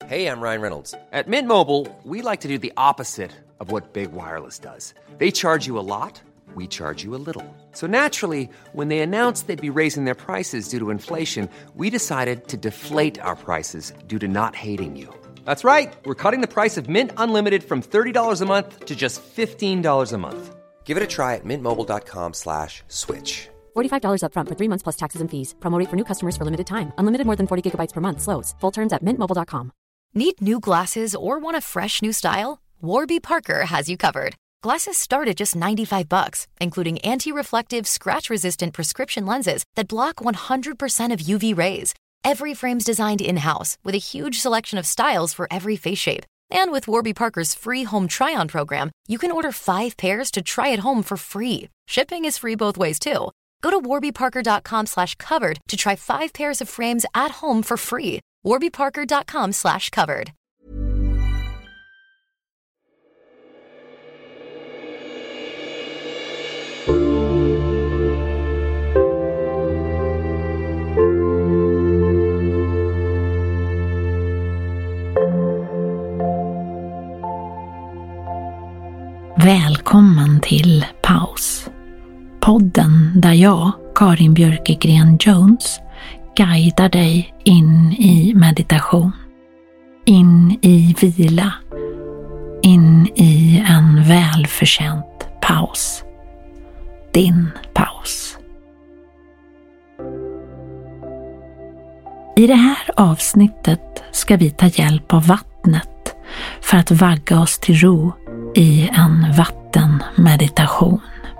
Hey, I'm Ryan Reynolds. At Mint Mobile, we like to do the opposite of what Big Wireless does. They charge you a lot, we charge you a little. So naturally, when they announced they'd be raising their prices due to inflation, we decided to deflate our prices due to not hating you. That's right. We're cutting the price of Mint Unlimited from $30 a month to just $15 a month. Give it a try at mintmobile.com/switch. $45 up front for 3 months plus taxes and fees. Promo rate for new customers for limited time. Unlimited more than 40 gigabytes per month. Slows full terms at mintmobile.com. Need new glasses or want a fresh new style? Warby Parker has you covered. Glasses start at just $95, including anti-reflective, scratch-resistant prescription lenses that block 100% of UV rays. Every frame's designed in-house with a huge selection of styles for every face shape. And with Warby Parker's free home try-on program, you can order 5 pairs to try at home for free. Shipping is free both ways, too. Go to warbyparker.com/covered to try 5 pairs of frames at home for free. warbyparker.com/covered. Välkommen till Paus. Podden där jag, Karin Björkegren Jones, guidar dig in i meditation, in i vila, in i en välförtjänt paus. Din paus. I det här avsnittet ska vi ta hjälp av vattnet för att vagga oss till ro i en vattenmeditation.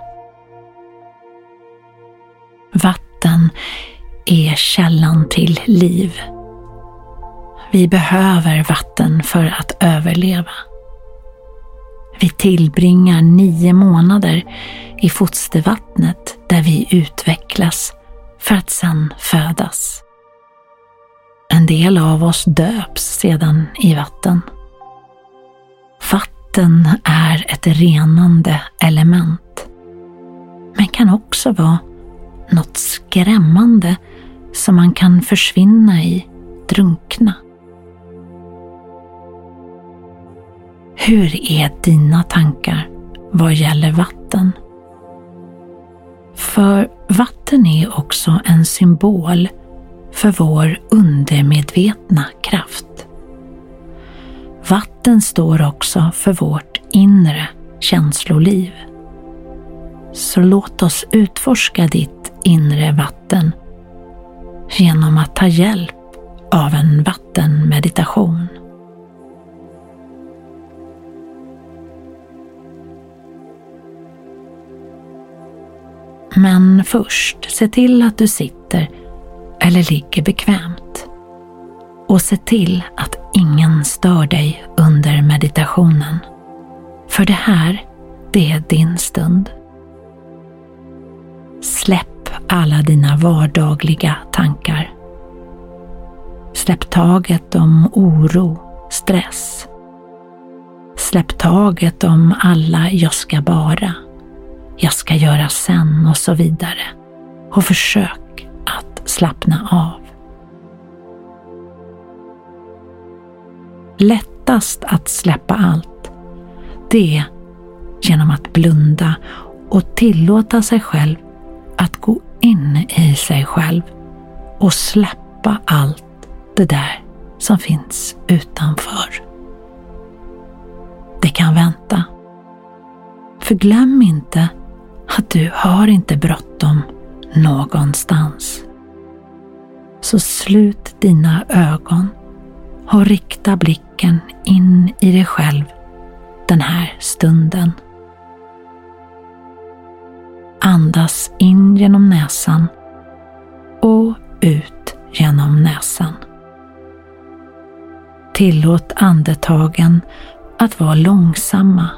Vatten är källan till liv. Vi behöver vatten för att överleva. Vi tillbringar 9 månader i fostervattnet där vi utvecklas för att sedan födas. En del av oss döps sedan i vatten. Vatten är ett renande element, men kan också vara något skrämmande som man kan försvinna i, drunkna. Hur är dina tankar vad gäller vatten? För vatten är också en symbol för vår undermedvetna kraft. Vatten står också för vårt inre känsloliv. Så låt oss utforska ditt inre vatten genom att ta hjälp av en vattenmeditation. Men först, se till att du sitter eller ligger bekvämt. Och se till att ingen stör dig under meditationen. För det här, det är din stund. Släpp alla dina vardagliga tankar. Släpp taget om oro, stress. Släpp taget om alla jag ska bara, jag ska göra sen och så vidare. Och försök att slappna av. Lättast att släppa allt, det är genom att blunda och tillåta sig själv att gå in i sig själv och släppa allt det där som finns utanför. Det kan vänta. För glöm inte att du har inte bråttom någonstans. Så slut dina ögon och rikta blicken in i dig själv den här stunden. Andas in genom näsan och ut genom näsan. Tillåt andetagen att vara långsamma.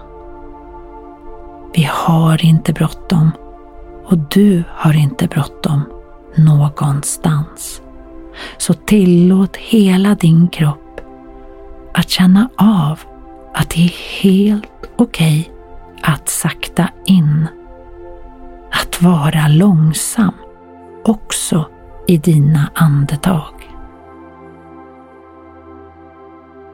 Vi har inte bråttom och du har inte bråttom någonstans. Så tillåt hela din kropp att känna av att det är helt okej att sakta in. Att vara långsam också i dina andetag.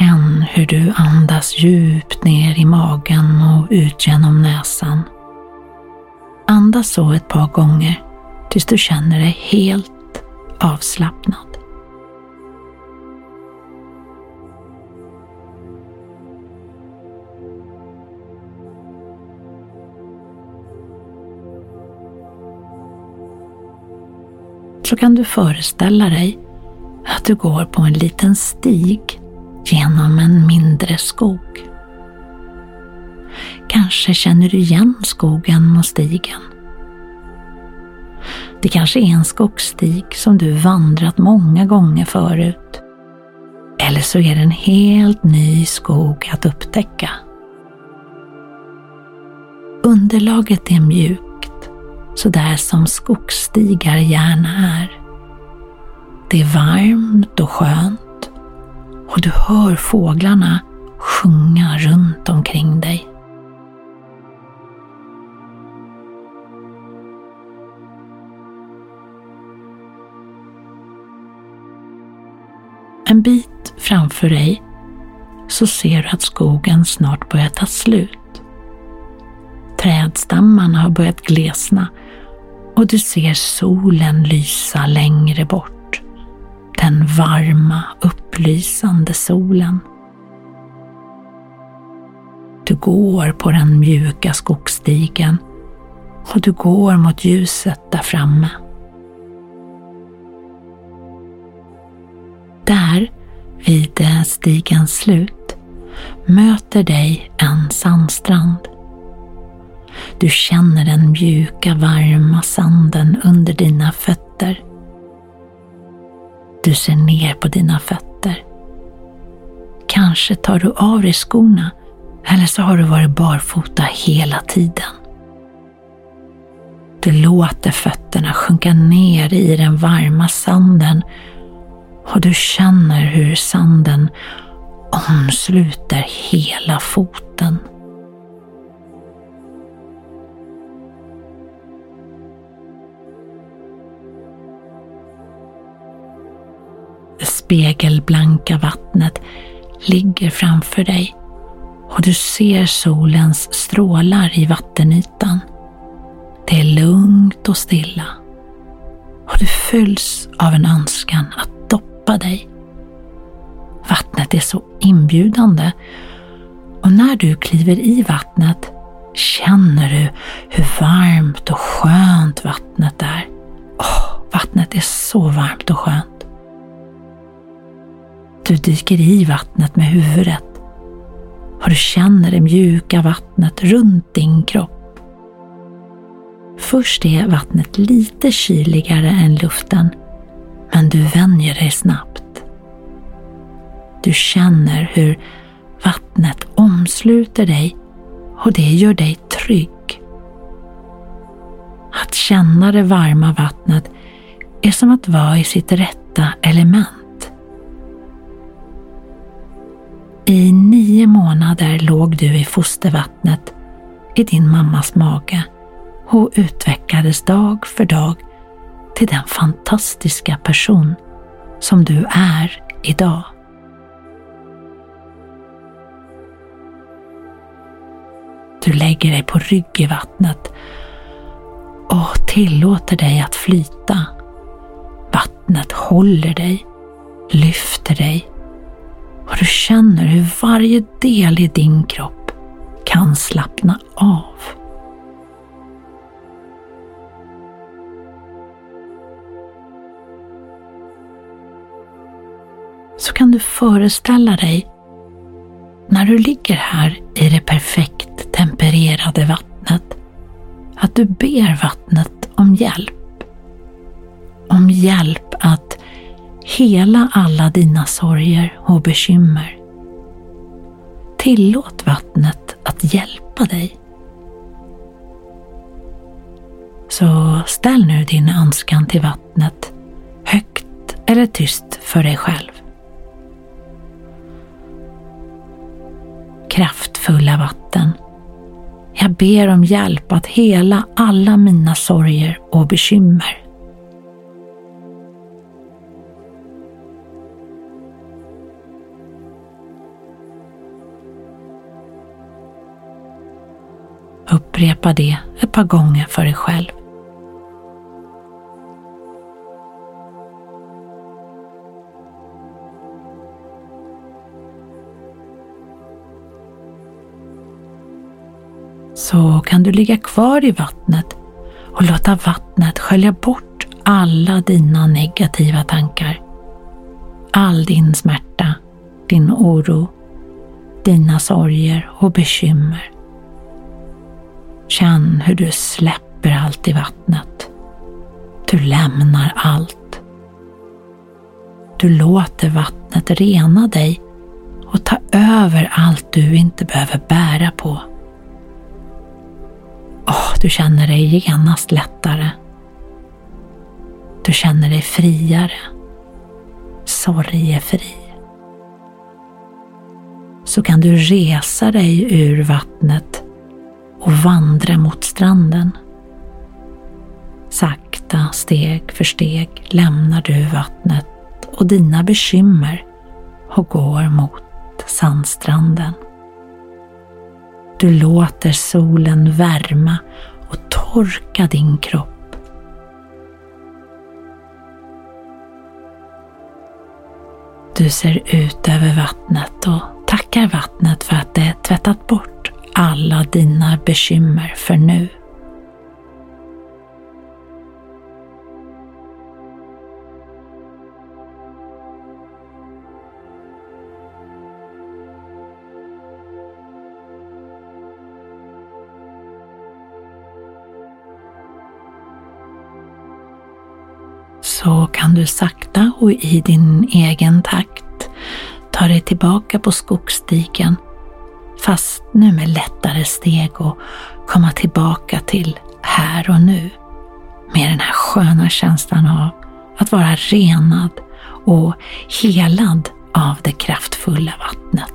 Känn hur du andas djupt ner i magen och ut genom näsan. Andas så ett par gånger tills du känner dig helt avslappnad. Så kan du föreställa dig att du går på en liten stig genom en mindre skog. Kanske känner du igen skogen och stigen. Det kanske är en skogsstig som du vandrat många gånger förut. Eller så är det en helt ny skog att upptäcka. Underlaget är mjukt, så där som skogsstigar gärna är. Det är varmt och skönt och du hör fåglarna sjunga runt omkring dig. En bit framför dig så ser du att skogen snart börjar ta slut. Trädstammarna har börjat glesna och du ser solen lysa längre bort. Den varma, upplysande solen. Du går på den mjuka skogsstigen och du går mot ljuset där framme. Där, vid stigens slut, möter dig en sandstrand. Du känner den mjuka, varma sanden under dina fötter. Du ser ner på dina fötter. Kanske tar du av dig skorna, eller så har du varit barfota hela tiden. Du låter fötterna sjunka ner i den varma sanden och du känner hur sanden omsluter hela foten. Det spegelblanka vattnet ligger framför dig och du ser solens strålar i vattenytan. Det är lugnt och stilla och du fylls av en önskan att doppa dig. Vattnet är så inbjudande och när du kliver i vattnet känner du hur varmt och skönt vattnet är. Vattnet är så varmt och skönt. Du dyker i vattnet med huvudet och du känner det mjuka vattnet runt din kropp. Först är vattnet lite kyligare än luften, men du vänjer dig snabbt. Du känner hur vattnet omsluter dig och det gör dig trygg. Att känna det varma vattnet är som att vara i sitt rätta element. I 9 månader låg du i fostervattnet i din mammas mage och utvecklades dag för dag till den fantastiska person som du är idag. Du lägger dig på rygg i vattnet och tillåter dig att flyta. Vattnet håller dig, lyfter dig och du känner hur varje del i din kropp kan slappna av. Så kan du föreställa dig när du ligger här i det perfekt tempererade vattnet att du ber vattnet om hjälp. Om hjälp att hela alla dina sorger och bekymmer. Tillåt vattnet att hjälpa dig. Så ställ nu din önskan till vattnet högt eller tyst för dig själv. Kraftfulla vatten. Jag ber om hjälp att hela alla mina sorger och bekymmer. upprepa det ett par gånger för dig själv. Så kan du ligga kvar i vattnet och låta vattnet skölja bort alla dina negativa tankar. All din smärta, din oro, dina sorger och bekymmer. Känn hur du släpper allt i vattnet. Du lämnar allt. Du låter vattnet rena dig och ta över allt du inte behöver bära på. Du känner dig genast lättare. Du känner dig friare, sorgefri. Så kan du resa dig ur vattnet och vandra mot stranden. Sakta, steg för steg lämnar du vattnet och dina bekymmer och går mot sandstranden. Du låter solen värma och torka din kropp. Du ser ut över vattnet och tackar vattnet för att det tvättat bort alla dina bekymmer för nu. Så kan du sakta och i din egen takt ta dig tillbaka på skogsstigen, fast nu med lättare steg, och komma tillbaka till här och nu med den här sköna känslan av att vara renad och helad av det kraftfulla vattnet.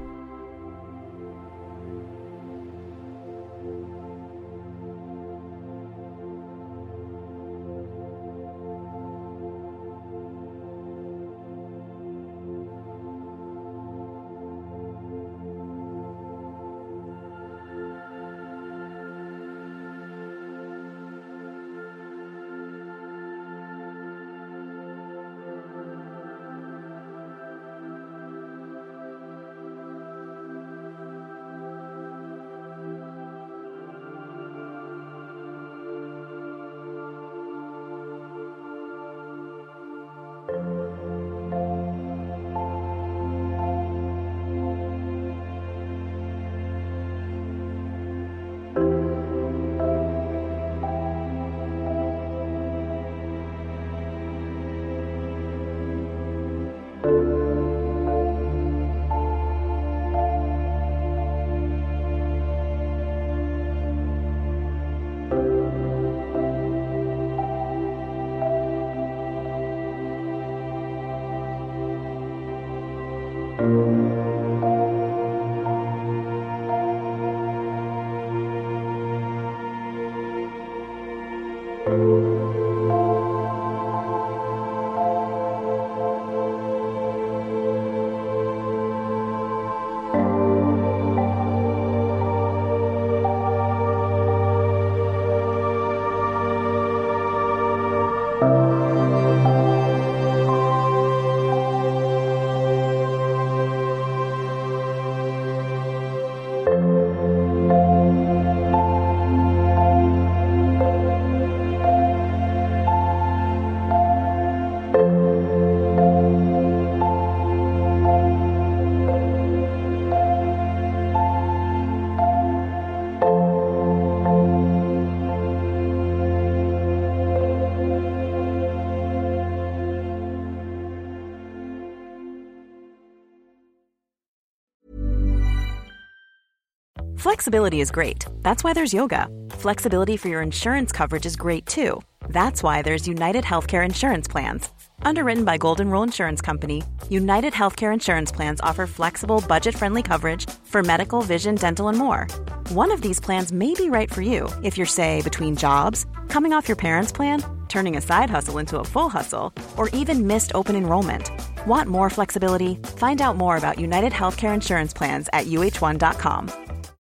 Flexibility is great. That's why there's yoga. Flexibility for your insurance coverage is great too. That's why there's United Healthcare Insurance Plans. Underwritten by Golden Rule Insurance Company, United Healthcare Insurance Plans offer flexible, budget-friendly coverage for medical, vision, dental, and more. One of these plans may be right for you if you're, say, between jobs, coming off your parents' plan, turning a side hustle into a full hustle, or even missed open enrollment. Want more flexibility? Find out more about United Healthcare Insurance Plans at UH1.com.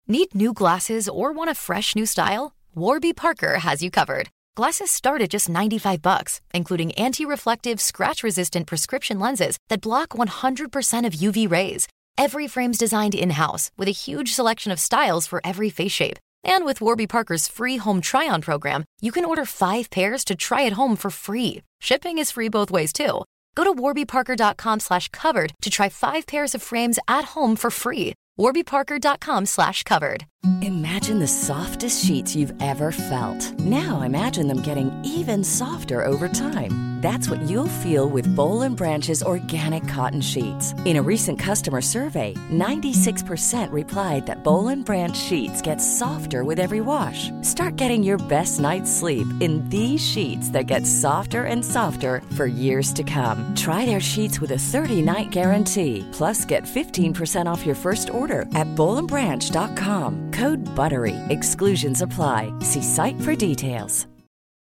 Need new glasses or want a fresh new style? Warby Parker has you covered. Glasses start at just $95, including anti-reflective, scratch-resistant prescription lenses that block 100% of UV rays. Every frame's designed in-house with a huge selection of styles for every face shape. And with Warby Parker's free home try-on program, you can order 5 pairs to try at home for free. Shipping is free both ways, too. Go to warbyparker.com/covered to try 5 pairs of frames at home for free. warbyparker.com/covered. Imagine the softest sheets you've ever felt. Now imagine them getting even softer over time. That's what you'll feel with Boll & Branch's organic cotton sheets. In a recent customer survey, 96% replied that Boll & Branch sheets get softer with every wash. Start getting your best night's sleep in these sheets that get softer and softer for years to come. Try their sheets with a 30-night guarantee. Plus, get 15% off your first order at bollandbranch.com. Code BUTTERY. Exclusions apply. See site for details.